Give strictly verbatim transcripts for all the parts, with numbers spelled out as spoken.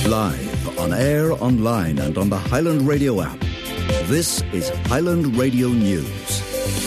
Live, on air, online and on the Highland Radio app. This is Highland Radio News.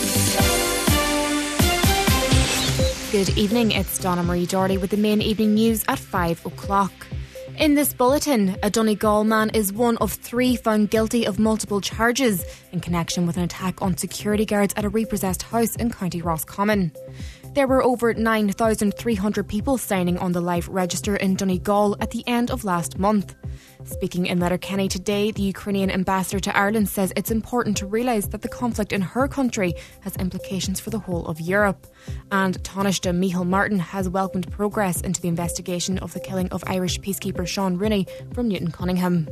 Good evening, it's Donna Marie Doherty with the main evening news at five o'clock. In this bulletin, a Donegal man is one of three found guilty of multiple charges in connection with an attack on security guards at a repossessed house in County Roscommon. There were over nine thousand three hundred people signing on the Live Register in Donegal at the end of last month. Speaking in Letterkenny today, the Ukrainian ambassador to Ireland says it's important to realise that the conflict in her country has implications for the whole of Europe. And Taoiseach Micheál Martin has welcomed progress into the investigation of the killing of Irish peacekeeper Sean Rooney from Newton Cunningham.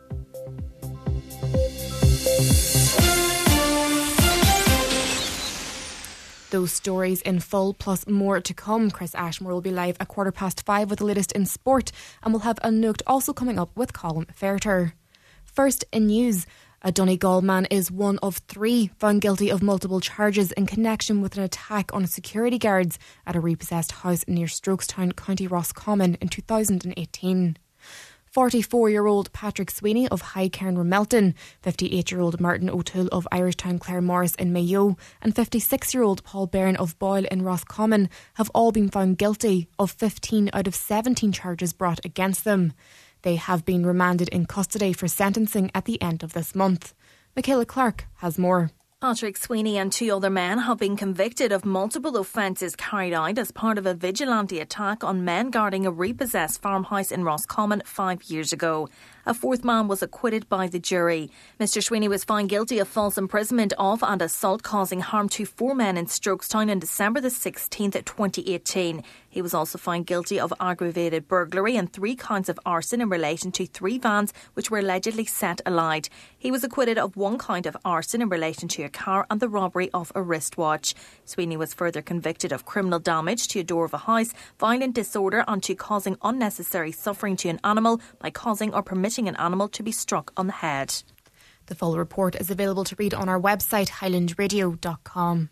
Those stories in full, plus more to come. Chris Ashmore will be live at quarter past five with the latest in sport, and we'll have a note also coming up with Colin Fairter. First in news, a Donegal man is one of three found guilty of multiple charges in connection with an attack on security guards at a repossessed house near Strokestown, County Roscommon in two thousand eighteen. forty-four-year-old Patrick Sweeney of High Cairn Ramelton, fifty-eight-year-old Martin O'Toole of Irishtown Claremorris in Mayo and fifty-six-year-old Paul Byrne of Boyle in Roscommon have all been found guilty of fifteen out of seventeen charges brought against them. They have been remanded in custody for sentencing at the end of this month. Michaela Clark has more. Patrick Sweeney and two other men have been convicted of multiple offences carried out as part of a vigilante attack on men guarding a repossessed farmhouse in Roscommon five years ago. A fourth man was acquitted by the jury. Mr Sweeney was found guilty of false imprisonment of and assault causing harm to four men in Strokestown on December the sixteenth, twenty eighteen. He was also found guilty of aggravated burglary and three counts of arson in relation to three vans which were allegedly set alight. He was acquitted of one count of arson in relation to a car and the robbery of a wristwatch. Sweeney was further convicted of criminal damage to a door of a house, violent disorder and to causing unnecessary suffering to an animal by causing or permitting an animal to be struck on the head. The full report is available to read on our website highland radio dot com.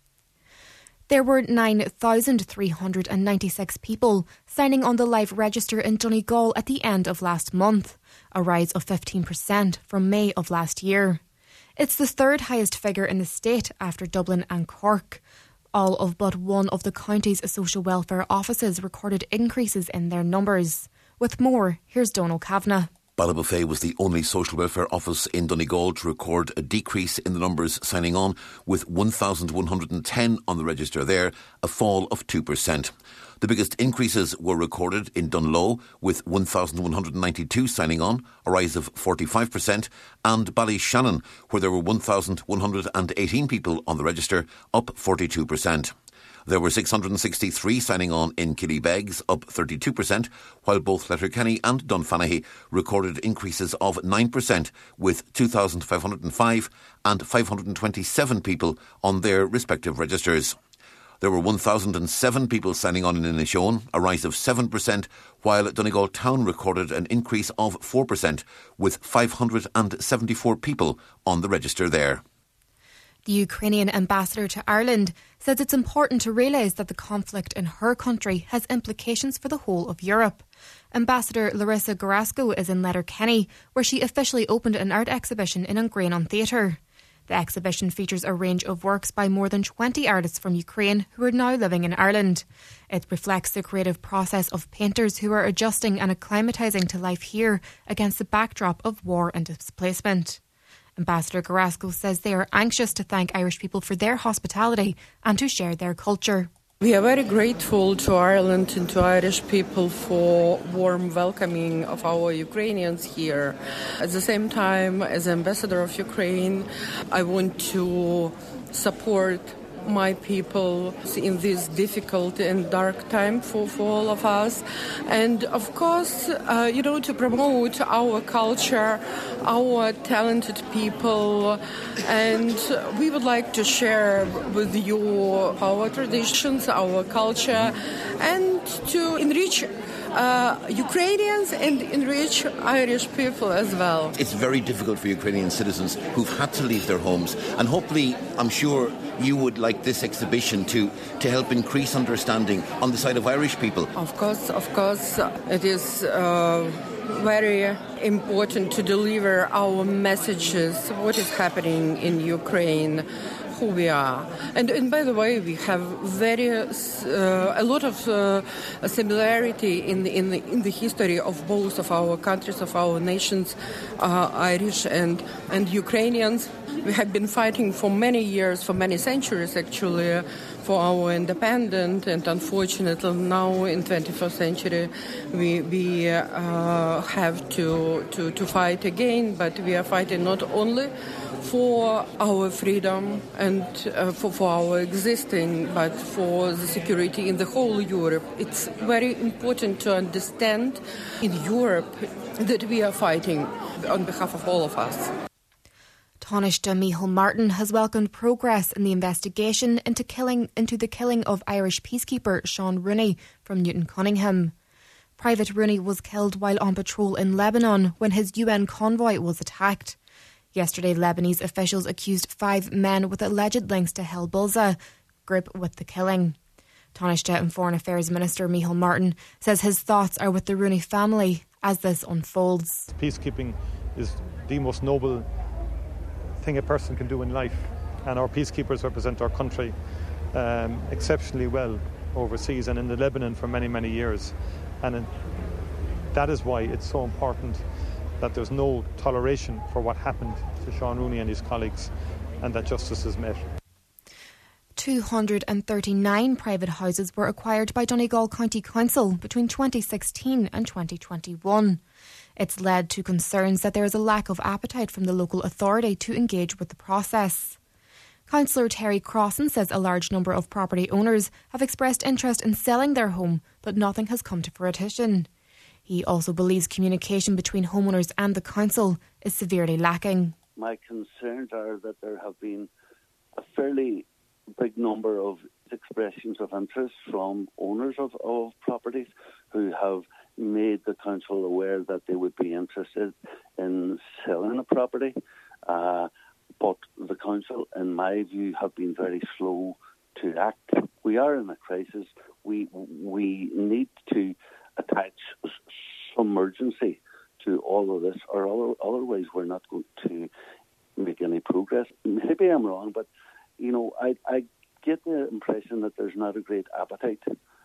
There were nine thousand three hundred ninety-six people signing on the Live Register in Donegal at the end of last month, a rise of fifteen percent from May of last year. It's the third highest figure in the state after Dublin and Cork. All of but one of the county's social welfare offices recorded increases in their numbers. With more, here's Donal Kavanagh. Ballybofey was the only social welfare office in Donegal to record a decrease in the numbers signing on, with one thousand one hundred ten on the register there, a fall of two percent. The biggest increases were recorded in Dunlow, with one thousand one hundred ninety-two signing on, a rise of forty-five percent, and Ballyshannon, where there were one thousand one hundred eighteen people on the register, up forty-two percent. There were six hundred sixty-three signing on in Killybegs, up thirty-two percent, while both Letterkenny and Dunfanaghy recorded increases of nine percent, with two thousand five hundred five and five hundred twenty-seven people on their respective registers. There were one thousand seven people signing on in Inishowen, a rise of seven percent, while Donegal Town recorded an increase of four percent, with five hundred seventy-four people on the register there. The Ukrainian ambassador to Ireland says it's important to realise that the conflict in her country has implications for the whole of Europe. Ambassador Larissa Garasko is in Letterkenny, where she officially opened an art exhibition in Ungrain Theatre. The exhibition features a range of works by more than twenty artists from Ukraine who are now living in Ireland. It reflects the creative process of painters who are adjusting and acclimatising to life here against the backdrop of war and displacement. Ambassador Garasko says they are anxious to thank Irish people for their hospitality and to share their culture. We are very grateful to Ireland and to Irish people for warm welcoming of our Ukrainians here. At the same time, as ambassador of Ukraine, I want to support my people in this difficult and dark time for, for all of us. And of course, uh, you know, to promote our culture, our talented people, and we would like to share with you our traditions, our culture, and to enrich uh, Ukrainians and enrich Irish people as well. It's very difficult for Ukrainian citizens who've had to leave their homes, and hopefully, I'm sure you would like this exhibition to, to help increase understanding on the side of Irish people. Of course, of course, it is uh, very important to deliver our messages, what is happening in Ukraine, who we are. And, and by the way, we have very uh, a lot of uh, similarity in the, in the in the history of both of our countries, of our nations, uh, Irish and and Ukrainians. We have been fighting for many years, for many centuries actually, for our independence, and unfortunately now in twenty-first century we we uh, have to, to, to fight again, but we are fighting not only for our freedom and uh, for, for our existing, but for the security in the whole Europe. It's very important to understand in Europe that we are fighting on behalf of all of us. Taoiseach Micheál Martin has welcomed progress in the investigation into killing into the killing of Irish peacekeeper Sean Rooney from Newton Cunningham. Private Rooney was killed while on patrol in Lebanon when his U N convoy was attacked. Yesterday, Lebanese officials accused five men with alleged links to Hezbollah group with the killing. Taoiseach and Foreign Affairs Minister Micheál Martin says his thoughts are with the Rooney family as this unfolds. Peacekeeping is the most noble thing a person can do in life, and our peacekeepers represent our country um, exceptionally well overseas and in the Lebanon for many, many years. And in, that is why it's so important that there's no toleration for what happened to Sean Rooney and his colleagues, and that justice is met. two hundred thirty-nine private houses were acquired by Donegal County Council between twenty sixteen and twenty twenty-one. It's led to concerns that there is a lack of appetite from the local authority to engage with the process. Councillor Terry Crossan says a large number of property owners have expressed interest in selling their home, but nothing has come to fruition. He also believes communication between homeowners and the council is severely lacking. My concerns are that there have been a fairly big number of expressions of interest from owners of, of properties who have made the council aware that they would be interested in selling a property. Uh, but the council, in my view, have been very slow to act. We are in a crisis. We we need to attach some urgency to all of this, or other, otherwise we're not going to make any progress. Maybe I'm wrong, but you know, I, I get the impression that there's not a great appetite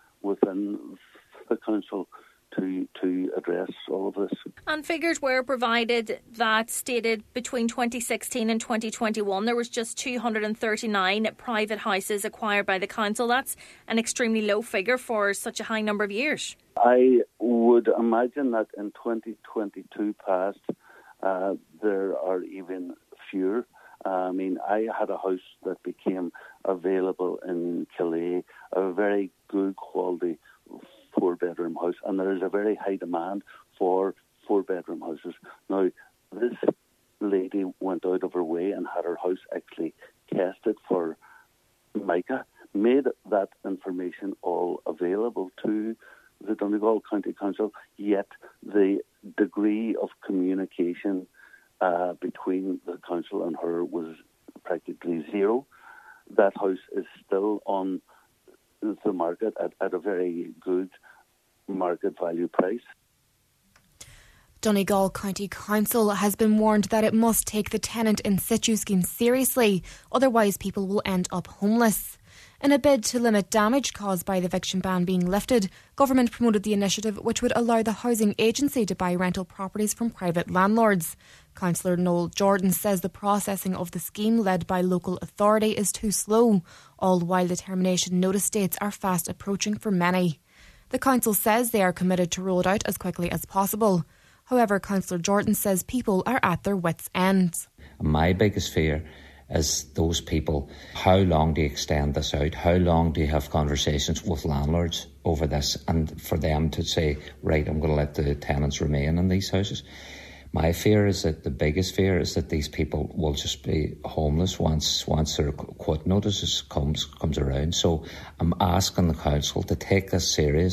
within the council to to address all of this. And figures were provided that stated between twenty sixteen and twenty twenty-one there was just two hundred thirty-nine private houses acquired by the council. That's an extremely low figure for such a high number of years. I would imagine that in twenty twenty-two past uh, there are even fewer. Uh, I mean, I had a house that became available in Killea, a very good quality four-bedroom house, and there is a very high demand for four-bedroom houses. Now, this lady went out of her way and had her house actually tested for mica, made that information all available to the Donegal County Council, yet the degree of communication uh, between the council and her was practically zero. That house is still on the market at, at a very good market value price. Donegal County Council has been warned that it must take the tenant in situ scheme seriously, otherwise people will end up homeless. In a bid to limit damage caused by the eviction ban being lifted, government promoted the initiative which would allow the housing agency to buy rental properties from private landlords. Councillor Noel Jordan says the processing of the scheme led by local authority is too slow, all while the termination notice dates are fast approaching for many. The council says they are committed to roll it out as quickly as possible. However, Councillor Jordan says people are at their wits' end. My biggest fear is those people. How long do you extend this out? How long do you have conversations with landlords over this, and for them to say, right, I'm going to let the tenants remain in these houses? My fear is that the biggest fear is that these people will just be homeless once once their quit notices comes comes around. So I'm asking the council to take this serious.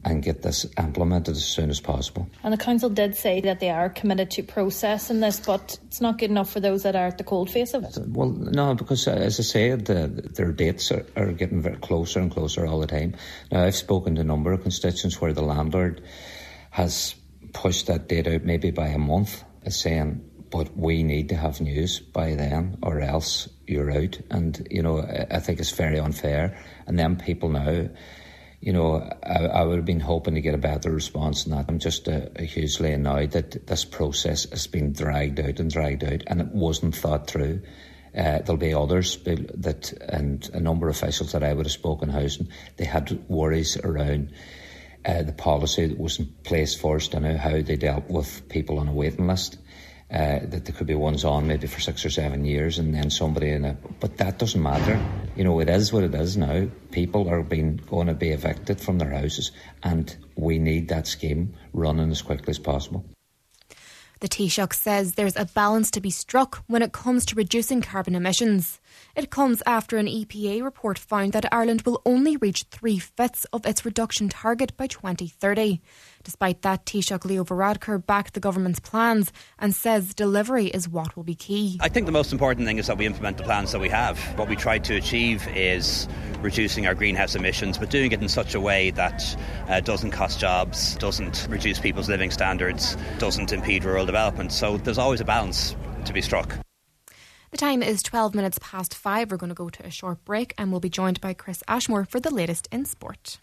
and get this implemented as soon as possible. And the council did say that they are committed to processing this, but it's not good enough for those that are at the cold face of it. Well, no, because uh, as I say, the, their dates are, are getting very closer and closer all the time. Now, I've spoken to a number of constituents where the landlord has pushed that date out maybe by a month, saying, but we need to have news by then or else you're out. And, you know, I think it's very unfair. And then people now, you know, I, I would have been hoping to get a better response than that. I'm just uh, hugely annoyed that this process has been dragged out and dragged out and it wasn't thought through. Uh, there'll be others that, and a number of officials that I would have spoken housing, they had worries around uh, the policy that was in place first and how they dealt with people on a waiting list. Uh, that there could be ones on maybe for six or seven years and then somebody in a... But that doesn't matter. You know, it is what it is now. People are being going to be evicted from their houses and we need that scheme running as quickly as possible. The Taoiseach says there's a balance to be struck when it comes to reducing carbon emissions. It comes after an E P A report found that Ireland will only reach three-fifths of its reduction target by twenty thirty. Despite that, Taoiseach Leo Varadkar backed the government's plans and says delivery is what will be key. I think the most important thing is that we implement the plans that we have. What we try to achieve is reducing our greenhouse emissions, but doing it in such a way that uh, doesn't cost jobs, doesn't reduce people's living standards, doesn't impede rural development. So there's always a balance to be struck. The time is twelve minutes past five. We're going to go to a short break and we'll be joined by Chris Ashmore for the latest in sport.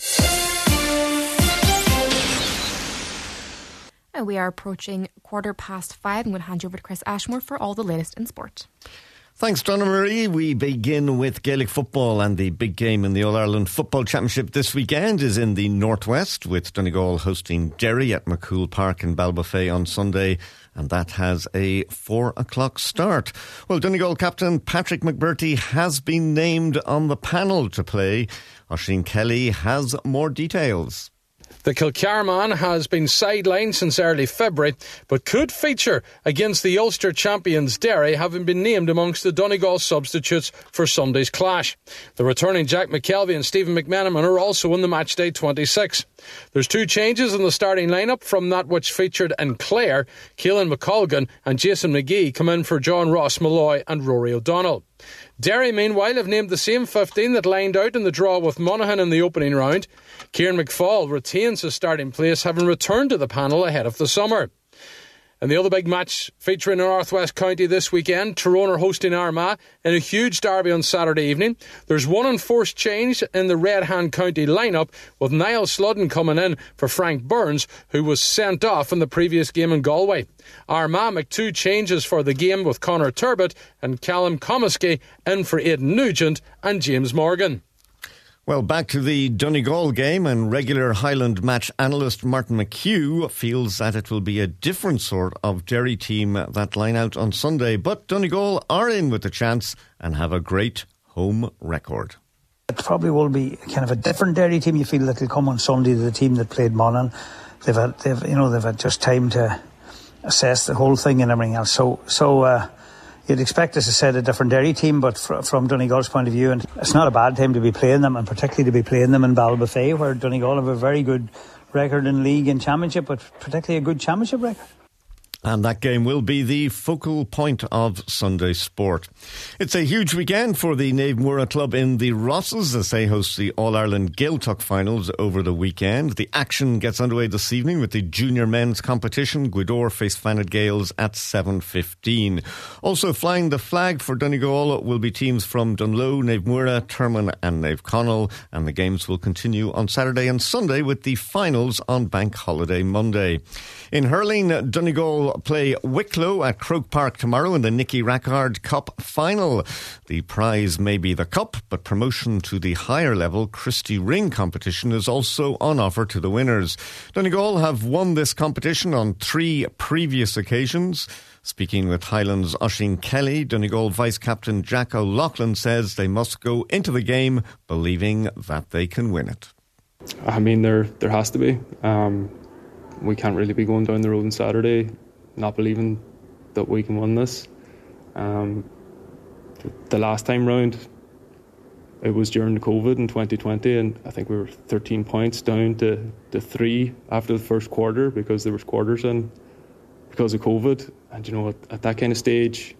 And we are approaching quarter past five. I'm going to hand you over to Chris Ashmore for all the latest in sport. Thanks, Donna Marie. We begin with Gaelic football, and the big game in the All-Ireland Football Championship this weekend is in the Northwest, with Donegal hosting Derry at McCool Park in Ballybofey on Sunday, and that has a four o'clock start. Well, Donegal captain Patrick McBurty has been named on the panel to play. Oisín Kelly has more details. The Kilcarman has been sidelined since early February, but could feature against the Ulster champions Derry, having been named amongst the Donegal substitutes for Sunday's clash. The returning Jack McKelvey and Stephen McMenamin are also in the matchday twenty-six. There's two changes in the starting lineup from that which featured in Clare. Keelan McColgan and Jason McGee come in for John Ross Malloy and Rory O'Donnell. Derry, meanwhile, have named the same fifteen that lined out in the draw with Monaghan in the opening round. Kieran McFall retains his starting place, having returned to the panel ahead of the summer. And the other big match featuring in North West County this weekend, Tyrone are hosting Armagh in a huge derby on Saturday evening. There's one enforced change in the Red Hand County lineup, with Niall Sludden coming in for Frank Burns, who was sent off in the previous game in Galway. Armagh make two changes for the game, with Conor Turbot and Callum Comiskey in for Aidan Nugent and James Morgan. Well, back to the Donegal game, and regular Highland match analyst Martin McHugh feels that it will be a different sort of Derry team that line out on Sunday. But Donegal are in with a chance and have a great home record. It probably will be kind of a different Derry team. You feel that will come on Sunday to the team that played Monaghan. They've had, they've, you know, they've had just time to assess the whole thing and everything else. So, so. Uh, You'd expect us to set a different Derry team, but fr- from Donegal's point of view, and it's not a bad time to be playing them, and particularly to be playing them in Ballybofey, where Donegal have a very good record in league and championship, but particularly a good championship record. And that game will be the focal point of Sunday sport. It's a huge weekend for the Naomh Mura club in the Rosses as they host the All-Ireland Gaeltacht finals over the weekend. The action gets underway this evening with the junior men's competition. Gweedore face Fanad Gales at seven fifteen. Also flying the flag for Donegal will be teams from Dunloe, Naomh Mura, Termon and Naomh Conaill. And the games will continue on Saturday and Sunday with the finals on Bank Holiday Monday. In hurling, Donegal play Wicklow at Croke Park tomorrow in the Nicky Rackard Cup final. The prize may be the cup, but promotion to the higher level Christy Ring competition is also on offer to the winners. Donegal have won this competition on three previous occasions. Speaking with Highland's Oisín Kelly, Donegal vice-captain Jack O'Loughlin says they must go into the game believing that they can win it. I mean, there there has to be. Um, we can't really be going down the road on Saturday not believing that we can win this. Um, the last time round, it was during COVID in twenty twenty, and I think we were thirteen points down to, to three after the first quarter because there was quarters in because of COVID. And you know, at, at that kind of stage,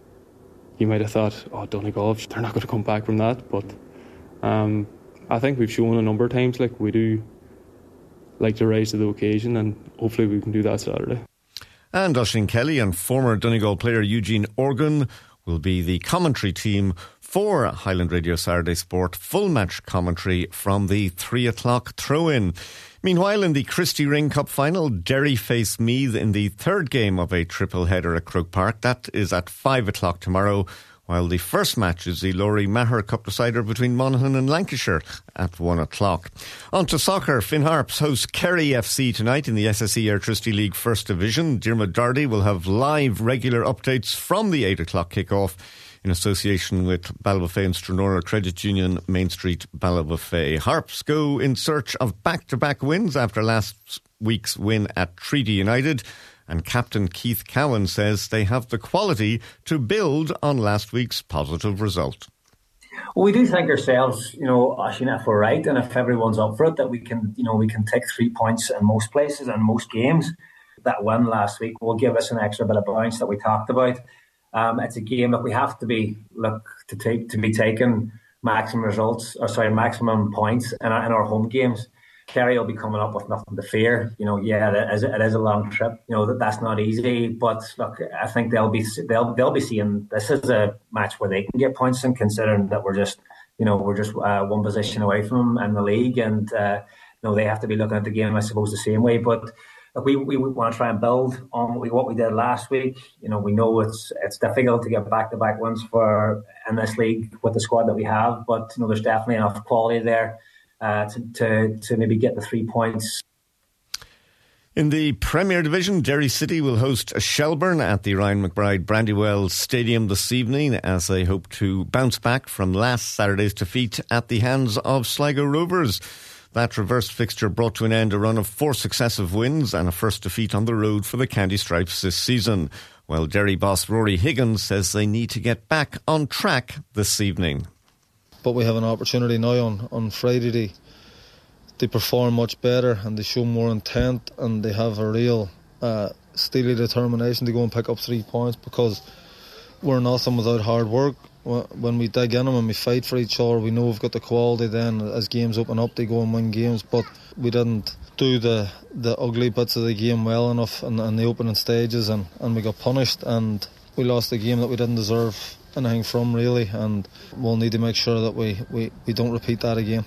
you might have thought, oh, Donegal, they're not going to come back from that. But um, I think we've shown a number of times like we do like to rise to the occasion, and hopefully we can do that Saturday. And Oisin Kelly and former Donegal player Eugene Organ will be the commentary team for Highland Radio Saturday Sport full match commentary from the three o'clock throw-in. Meanwhile, in the Christy Ring Cup final, Derry face Meath in the third game of a triple header at Croke Park. That is at five o'clock tomorrow, while the first match is the Laurie Maher Cup decider between Monaghan and Lancashire at one o'clock. On to soccer. Finn Harps host Kerry F C tonight in the S S E Airtricity League First Division. Diarmuid Doherty will have live regular updates from the eight o'clock kick-off in association with Ballybofey and Stranora Credit Union, Main Street, Ballybofey. Harps go in search of back-to-back wins after last week's win at Treaty United, and captain Keith Cowan says they have the quality to build on last week's positive result. Well, we do think ourselves, you know, if we're right and if everyone's up for it, that we can, you know, we can take three points in most places and most games. That win last week will give us an extra bit of bounce that we talked about. Um, it's a game that we have to be look to take to be taking maximum results, or sorry, maximum points in our, in our home games. Kerry will be coming up with nothing to fear. You know, yeah, it is, it is a long trip. You know that that's not easy, but look, I think they'll be they'll they'll be seeing this is a match where they can get points, and considering that we're just you know we're just uh, one position away from them in the league, and uh, you know they have to be looking at the game, I suppose, the same way, but. Look, we, we want to try and build on what we did last week. You know, we know it's it's difficult to get back-to-back wins for in this league with the squad that we have, but you know, there's definitely enough quality there uh, to, to to maybe get the three points. In the Premier Division, Derry City will host Shelbourne at the Ryan McBride Brandywell Stadium this evening as they hope to bounce back from last Saturday's defeat at the hands of Sligo Rovers. That reverse fixture brought to an end a run of four successive wins and a first defeat on the road for the Candy Stripes this season. While Derry boss Rory Higgins says they need to get back on track this evening. But we have an opportunity now on, on Friday to, to perform much better, and they show more intent, and they have a real uh, steely determination to go and pick up three points, because we're nothing without hard work. When we dig in them and we fight for each other, we know we've got the quality then as games open up to go and win games, but we didn't do the, the ugly bits of the game well enough in, in the opening stages, and, and we got punished, and we lost a game that we didn't deserve anything from really, and we'll need to make sure that we, we, we don't repeat that again.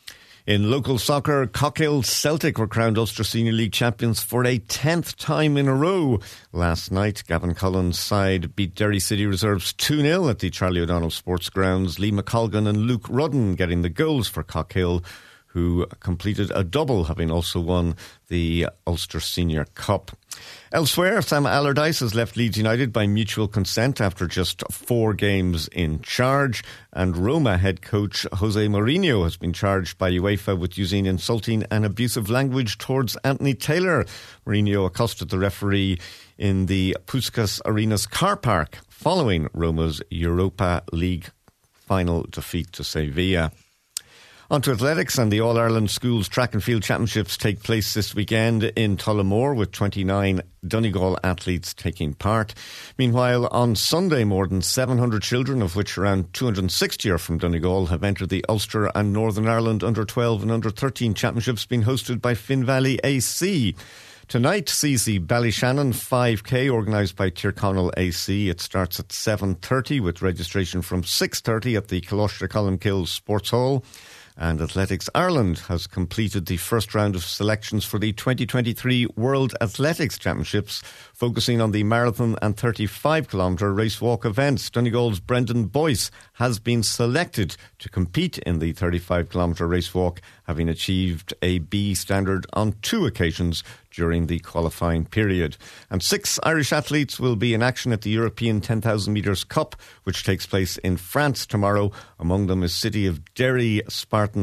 In local soccer, Cockhill Celtic were crowned Ulster Senior League champions for a tenth time in a row. Last night, Gavin Cullen's side beat Derry City Reserves two nil at the Charlie O'Donnell Sports Grounds. Lee McColgan and Luke Rudden getting the goals for Cockhill, who completed a double, having also won the Ulster Senior Cup. Elsewhere, Sam Allardyce has left Leeds United by mutual consent after just four games in charge, and Roma head coach Jose Mourinho has been charged by UEFA with using insulting and abusive language towards Anthony Taylor. Mourinho accosted the referee in the Puskas Arenas car park following Roma's Europa League final defeat to Sevilla. On to athletics, and the All-Ireland Schools Track and Field Championships take place this weekend in Tullamore, with twenty-nine Donegal athletes taking part. Meanwhile, on Sunday, more than seven hundred children, of which around two hundred sixty are from Donegal, have entered the Ulster and Northern Ireland under twelve and under thirteen championships being hosted by Finn Valley A C. Tonight sees the Ballyshannon five K organised by Tyrconnell A C. It starts at seven thirty with registration from six thirty at the Colostra Columkill Sports Hall. And Athletics Ireland has completed the first round of selections for the twenty twenty-three World Athletics Championships, focusing on the marathon and thirty-five kilometre race walk events. Donegal's Brendan Boyce has been selected to compete in the thirty-five kilometre race walk, having achieved a B standard on two occasions during the qualifying period. And six Irish athletes will be in action at the European ten thousand metres Cup, which takes place in France tomorrow. Among them is City of Derry Spartans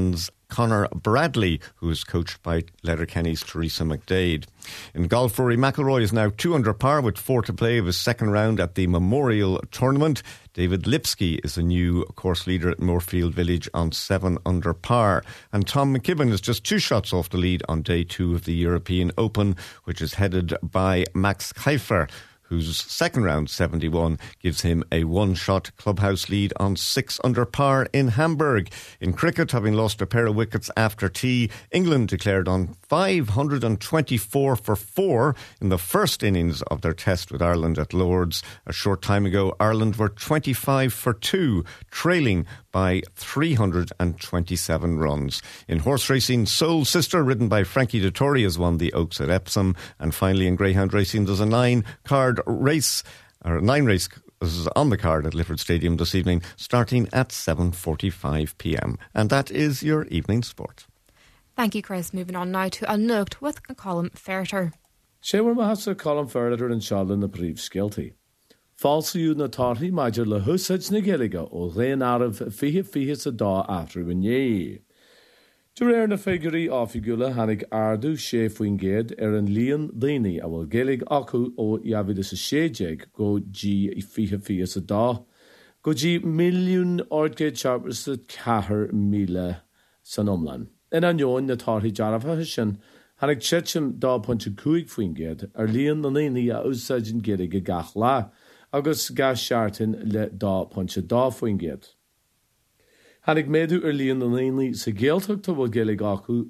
Conor Bradley, who is coached by Letterkenny's Teresa McDade. In golf, Rory McIlroy is now two under par with four to play of his second round at the Memorial Tournament. David Lipsky is the new course leader at Moorfield Village on seven under par. And Tom McKibben is just two shots off the lead on day two of the European Open, which is headed by Max Keifer, whose second round seventy-one gives him a one-shot clubhouse lead on six under par in Hamburg. In cricket, having lost a pair of wickets after tea, England declared on five hundred twenty-four for four in the first innings of their test with Ireland at Lord's. A short time ago, Ireland were twenty-five for two, trailing by three hundred twenty-seven runs. In horse racing, Soul Sister, ridden by Frankie Dettori, has won the Oaks at Epsom. And finally, in greyhound racing, there's a nine-card race, or nine race on the card at Lifford Stadium this evening, starting at seven forty-five p m. And that is your evening sport. Thank you, Chris. Moving on now to Anocht with Colm Ferreter. Séwer mahasa Colm Ferreter and Charlin the Brief Skilty. Falsiú na tarthaí maidir le húsáid na Gaeilge ó réan armh fiche fiche sa dá after winné. De réir na figurí áfigúla hanig ardú sé faoin géad ar an líon daoine a bhfuil Gaeilge acu ó iabhid is a séideag go dí i fiche fiche sa dá. Go dí milliún ordgéid sharpar sa cahar míle san omlan. In anion na tarthaí jarafha sin hanig tseitsim dá pointe cúig faoin géad ar líon na daoine a úsáidin Gaeilge gach lá, agus gas seartin le dá pointe dá faoin géad. Hanig méadú ar líon na daoine sa Gaeltachta bhfuil Gaeilge acu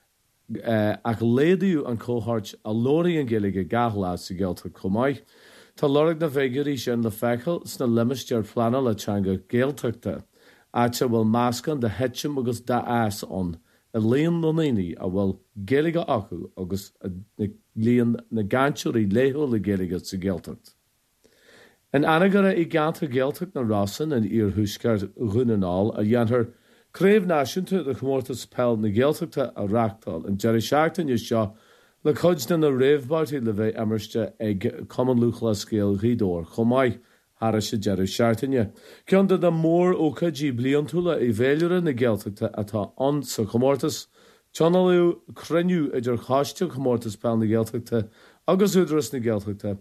uh, ach léadú an cóthart a lóraí an Gaeilge gach lá sa Gaeltacht chomáid. Tá lorg na bheigurí sin le feiceal sna limistear plana le teanga Gaeltachta, áte bhfuil máscan de heitsim agus da as an a líon na daoine a bhfuil Gaeilge acu agus na líon na gantiúirí léthó le Gaeilge sa Gaeltacht. In anagara I ganta Gaeltacht na Rossan and Ir Huskart Runanal a Yanter Crave Nation to the Comortas Pell na Gaeltachta a Rachtal and Jerry Sharkton is shaw le Cudgeon na Rave Barty Leve Emersta egg common Lucla scale Ridor Comai Harrisha Jerry Shartonia. Kunda the more Oka G Bliontula Evelura na Gaeltachta ata on so Comortas Chonalu Crenu Eger Hostia Comortas Pell na Gaeltachta Agus Udrus na Gaeltachta.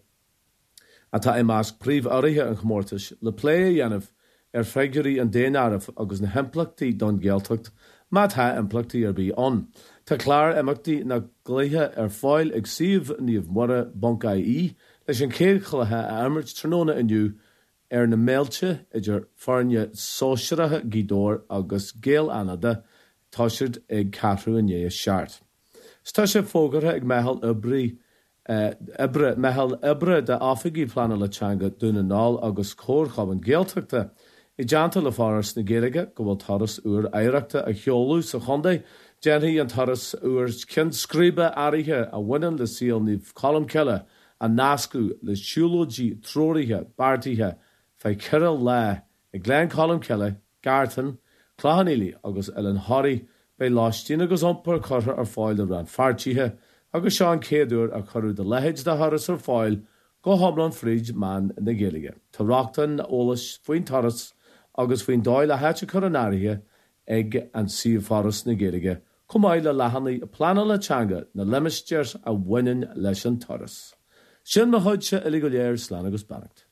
Ata I mask príomh áirithe an chmórtais le plé a dhéanamh ar feigurí an déan armh agus na hemplachtaí don Gaeltacht má tá implachtaí ar bí an. Tá clár imachtaí na gluithe ar fáil ag siomh níomh mura boncaí leis an céad chluithe a imirt tróna inniu ar na méilte idir farne sóisiirithe gídór agus géal anada táisiid ag cathrú in é seart. Stá sé fógartha ag mehal ibrí Uh, ibre, mehel ibre de afigi plana le teanga dúna nál agus cór an Gaeltachta. I deanta le faras na Gaeilge go bhfuil taras uair éireachta a cheolú sa chondaí, déanaí an taras uair cin scríbe áirithe a bhaineann le síl níomh Colm Cille a nascú le siúlóidí tróirithe, bartaithe, fé cireal le i glen Colm Cille, Gartan, Clahanili agus Ellen Horry, bei láistín agus ompar cortha ar fáil a ran fartíthe, agus seán céadúr a chorú de lehéid de haras ar fáil go hoblan fríd man na Gaeilge. Tá rachtan ólas faoin taras agus faoin dáil a háte coronárithe ag an siomh faras na Gaeilge, cumáid le lehannaí plana le teanga na limistears a bhaineann leis an taras. Sin na hoidse i go léir slán agus bannacht.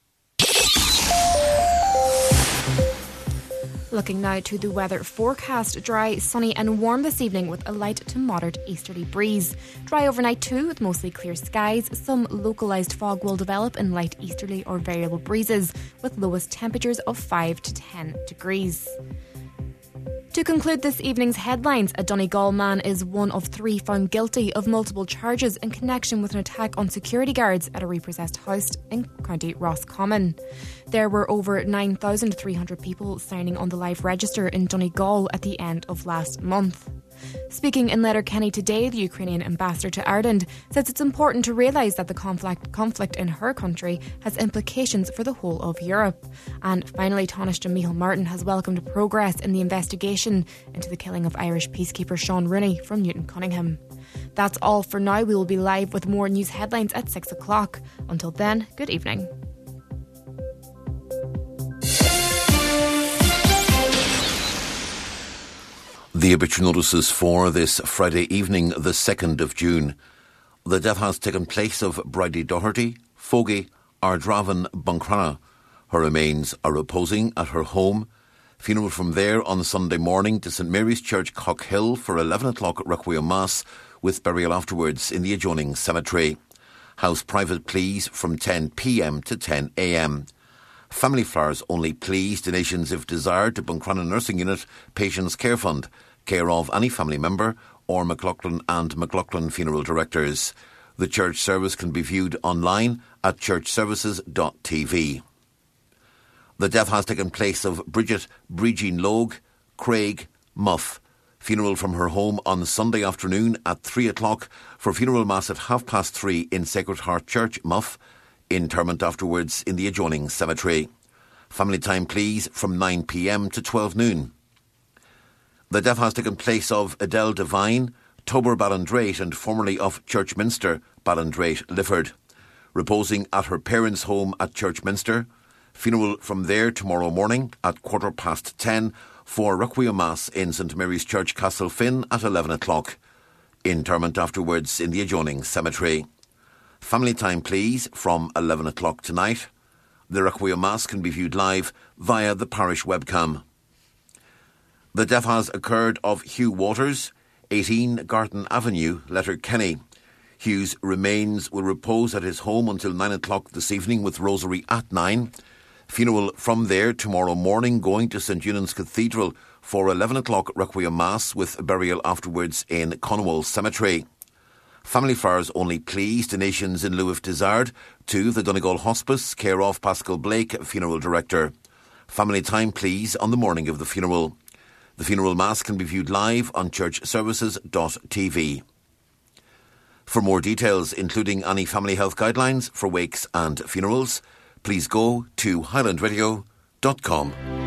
Looking now to the weather forecast, dry, sunny and warm this evening with a light to moderate easterly breeze. Dry overnight too with mostly clear skies. Some localised fog will develop in light easterly or variable breezes with lowest temperatures of five to ten degrees. To conclude this evening's headlines, a Donegal man is one of three found guilty of multiple charges in connection with an attack on security guards at a repossessed house in County Roscommon. There were over nine thousand three hundred people signing on the live register in Donegal at the end of last month. Speaking in Letterkenny today, the Ukrainian ambassador to Ireland says it's important to realise that the conflict, conflict in her country has implications for the whole of Europe. And finally, Taoiseach Micheál Martin has welcomed progress in the investigation into the killing of Irish peacekeeper Sean Rooney from Newton Cunningham. That's all for now. We will be live with more news headlines at six o'clock. Until then, good evening. The obituary notices for this Friday evening, the second of June. The death has taken place of Bridie Doherty, Fogie Ardravan Buncrana. Her remains are reposing at her home. Funeral from there on Sunday morning to St Mary's Church, Cockhill for eleven o'clock Requiem Mass, with burial afterwards in the adjoining cemetery. House private please from ten p m to ten a m. Family flowers only please, donations if desired, to Buncrana Nursing Unit Patients Care Fund, care of any family member or McLaughlin and McLaughlin Funeral Directors. The church service can be viewed online at church services dot t v. The death has taken place of Bridget Bregeen Logue, Craig Muff. Funeral from her home on Sunday afternoon at three o'clock for funeral mass at half past three in Sacred Heart Church, Muff. Interment afterwards in the adjoining cemetery. Family time please from nine p m to twelve noon. The death has taken place of Adele Devine, Tober Ballandrate and formerly of Churchminster, Ballandrate, Lifford. Reposing at her parents' home at Churchminster. Funeral from there tomorrow morning at quarter past ten for Requiem Mass in St Mary's Church, Castlefin at eleven o'clock. Interment afterwards in the adjoining cemetery. Family time please from eleven o'clock tonight. The Requiem Mass can be viewed live via the parish webcam. The death has occurred of Hugh Waters, eighteen Garton Avenue, Letterkenny. Hugh's remains will repose at his home until nine o'clock this evening with rosary at nine. Funeral from there tomorrow morning going to St Eunan's Cathedral for eleven o'clock Requiem Mass with burial afterwards in Conwell Cemetery. Family flowers only please, donations in lieu if desired, to the Donegal Hospice, care of Pascal Blake, Funeral Director. Family time please on the morning of the funeral. The funeral mass can be viewed live on church services dot t v. For more details, including any family health guidelines for wakes and funerals, please go to highland radio dot com.